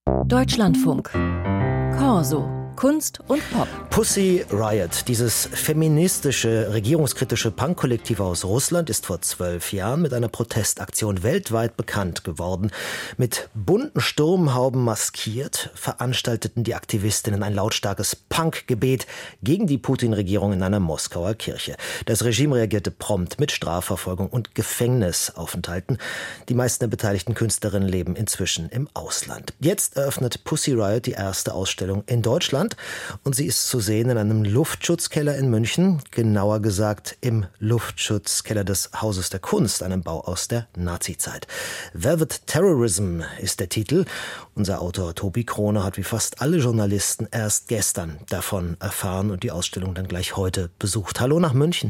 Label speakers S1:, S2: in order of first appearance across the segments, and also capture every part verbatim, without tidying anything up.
S1: Deutschlandfunk. Corso. Kunst und Pop.
S2: Pussy Riot, dieses feministische, regierungskritische Punk-Kollektiv aus Russland, ist vor zwölf Jahren mit einer Protestaktion weltweit bekannt geworden. Mit bunten Sturmhauben maskiert veranstalteten die Aktivistinnen ein lautstarkes Punk-Gebet gegen die Putin-Regierung in einer Moskauer Kirche. Das Regime reagierte prompt mit Strafverfolgung und Gefängnisaufenthalten. Die meisten der beteiligten Künstlerinnen leben inzwischen im Ausland. Jetzt eröffnet Pussy Riot die erste Ausstellung in Deutschland. Und sie ist zu sehen in einem Luftschutzkeller in München, genauer gesagt im Luftschutzkeller des Hauses der Kunst, einem Bau aus der Nazizeit. Velvet Terrorism ist der Titel. Unser Autor Tobi Krone hat wie fast alle Journalisten erst gestern davon erfahren und die Ausstellung dann gleich heute besucht. Hallo nach München.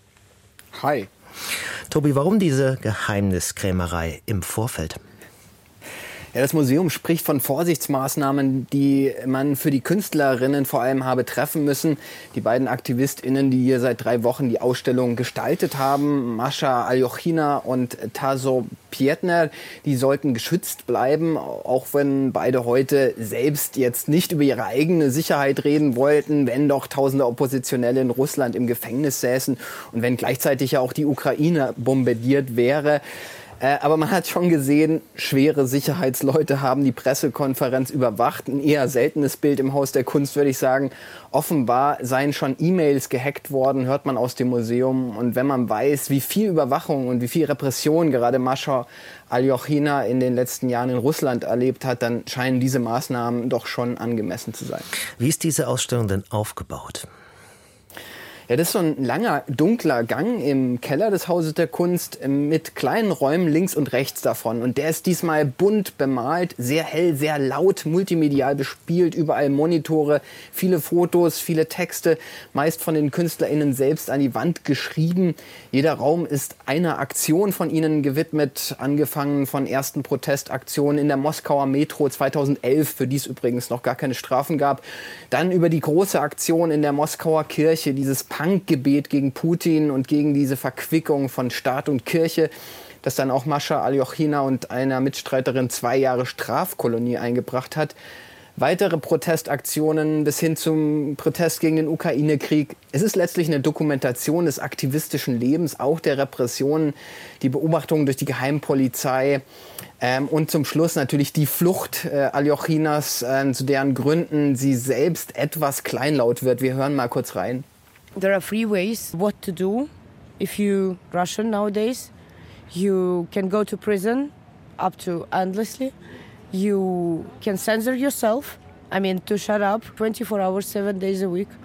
S3: Hi.
S2: Tobi, warum diese Geheimniskrämerei im Vorfeld?
S3: Ja, das Museum spricht von Vorsichtsmaßnahmen, die man für die Künstlerinnen vor allem habe treffen müssen. Die beiden AktivistInnen, die hier seit drei Wochen die Ausstellung gestaltet haben, Mascha Aljochina und Tasso Pietner, die sollten geschützt bleiben, auch wenn beide heute selbst jetzt nicht über ihre eigene Sicherheit reden wollten, wenn doch tausende Oppositionelle in Russland im Gefängnis säßen und wenn gleichzeitig ja auch die Ukraine bombardiert wäre. Äh, aber man hat schon gesehen, schwere Sicherheitsleute haben die Pressekonferenz überwacht. Ein eher seltenes Bild im Haus der Kunst, würde ich sagen. Offenbar seien schon E-Mails gehackt worden, hört man aus dem Museum. Und wenn man weiß, wie viel Überwachung und wie viel Repression gerade Mascha Aljochina in den letzten Jahren in Russland erlebt hat, dann scheinen diese Maßnahmen doch schon angemessen zu sein.
S2: Wie ist diese Ausstellung denn aufgebaut?
S3: Ja, das ist so ein langer, dunkler Gang im Keller des Hauses der Kunst mit kleinen Räumen links und rechts davon. Und der ist diesmal bunt bemalt, sehr hell, sehr laut, multimedial bespielt, überall Monitore, viele Fotos, viele Texte, meist von den KünstlerInnen selbst an die Wand geschrieben. Jeder Raum ist einer Aktion von ihnen gewidmet, angefangen von ersten Protestaktionen in der Moskauer Metro zweitausendelf, für die es übrigens noch gar keine Strafen gab. Dann über die große Aktion in der Moskauer Kirche, dieses Punkgebet gegen Putin und gegen diese Verquickung von Staat und Kirche, das dann auch Mascha Aljochina und einer Mitstreiterin zwei Jahre Strafkolonie eingebracht hat. Weitere Protestaktionen bis hin zum Protest gegen den Ukraine-Krieg. Es ist letztlich eine Dokumentation des aktivistischen Lebens, auch der Repressionen, die Beobachtungen durch die Geheimpolizei ähm, und zum Schluss natürlich die Flucht äh, Aljochinas, äh, zu deren Gründen sie selbst etwas kleinlaut wird. Wir hören mal kurz rein.
S4: There are three ways what to do if you Russian nowadays. You can go to prison up to endlessly. You can censor yourself, I mean to shut up twenty-four hours, seven days a week.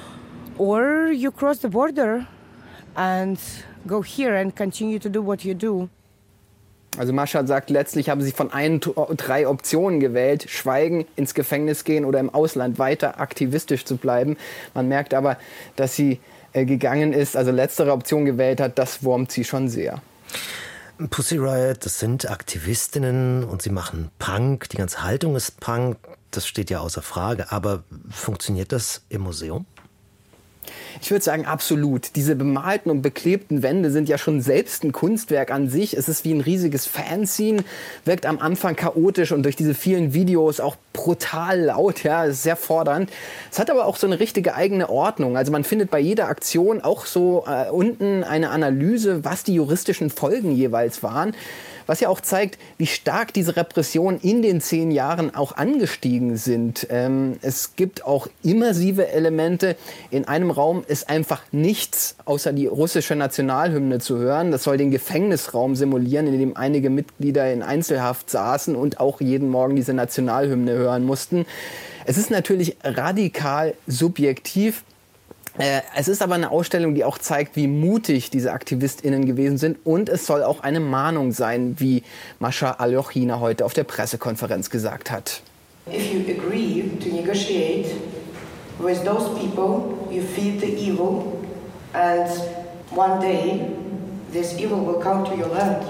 S4: Or you cross the border and go here and continue to do what you do.
S3: Also Mascha sagt, letztlich haben sie von ein, drei Optionen gewählt, schweigen, ins Gefängnis gehen oder im Ausland weiter aktivistisch zu bleiben. Man merkt aber, dass sie äh, gegangen ist, also letztere Option gewählt hat, das wurmt sie schon sehr.
S2: Pussy Riot, das sind Aktivistinnen und sie machen Punk, die ganze Haltung ist Punk, das steht ja außer Frage. Aber funktioniert das im Museum?
S3: Ich würde sagen, absolut. Diese bemalten und beklebten Wände sind ja schon selbst ein Kunstwerk an sich. Es ist wie ein riesiges Fanzine, wirkt am Anfang chaotisch und durch diese vielen Videos auch brutal laut. Ja, ist sehr fordernd. Es hat aber auch so eine richtige eigene Ordnung. Also man findet bei jeder Aktion auch so äh, unten eine Analyse, was die juristischen Folgen jeweils waren. Was ja auch zeigt, wie stark diese Repressionen in den zehn Jahren auch angestiegen sind. Ähm, es gibt auch immersive Elemente. In einem Raum ist einfach nichts außer die russische Nationalhymne zu hören. Das soll den Gefängnisraum simulieren, in dem einige Mitglieder in Einzelhaft saßen und auch jeden Morgen diese Nationalhymne hören mussten. Es ist natürlich radikal subjektiv. Es ist aber eine Ausstellung, die auch zeigt, wie mutig diese AktivistInnen gewesen sind. Und es soll auch eine Mahnung sein, wie Mascha Aljochina heute auf der Pressekonferenz gesagt hat.
S5: If you agree to negotiate with those people, you feed the evil, and one day this evil will come to your land.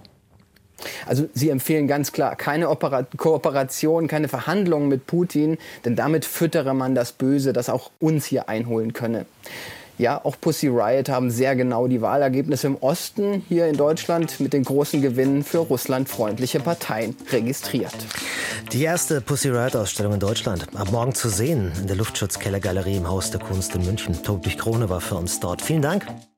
S3: Also sie empfehlen ganz klar keine Opera- Kooperation, keine Verhandlungen mit Putin, denn damit füttere man das Böse, das auch uns hier einholen könne. Ja, auch Pussy Riot haben sehr genau die Wahlergebnisse im Osten hier in Deutschland mit den großen Gewinnen für russlandfreundliche Parteien registriert.
S2: Die erste Pussy Riot-Ausstellung in Deutschland. Ab morgen zu sehen in der Luftschutzkellergalerie im Haus der Kunst in München. Tobi Krone war für uns dort. Vielen Dank.